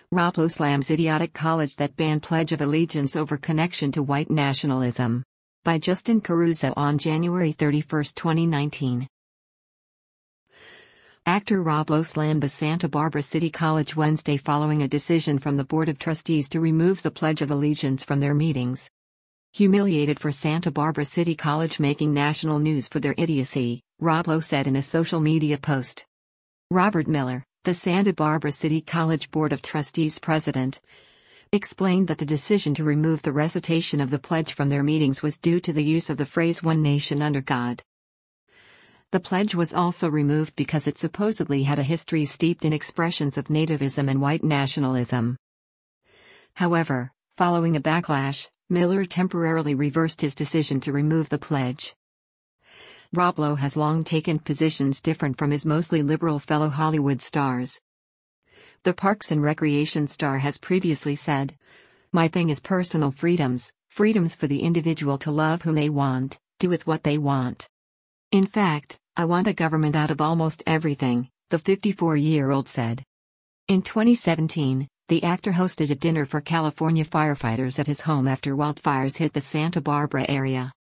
Roblo slams idiotic college that banned Pledge of Allegiance over connection to white nationalism. By Justin Caruso on January 31, 2019. Actor Roblo slammed the Santa Barbara City College Wednesday following a decision from the Board of Trustees to remove the Pledge of Allegiance from their meetings. Humiliated for Santa Barbara City College making national news for their idiocy, Roblo said in a social media post. Robert Miller, the Santa Barbara City College Board of Trustees president, explained that the decision to remove the recitation of the pledge from their meetings was due to the use of the phrase "One Nation Under God." The pledge was also removed because it supposedly had a history steeped in expressions of nativism and white nationalism. However, following a backlash, Miller temporarily reversed his decision to remove the pledge. Roblo has long taken positions different from his mostly liberal fellow Hollywood stars. The Parks and Recreation star has previously said, "My thing is personal freedoms, freedoms for the individual to love whom they want, do with what they want. In fact, I want the government out of almost everything," the 54-year-old said. In 2017, the actor hosted a dinner for California firefighters at his home after wildfires hit the Santa Barbara area.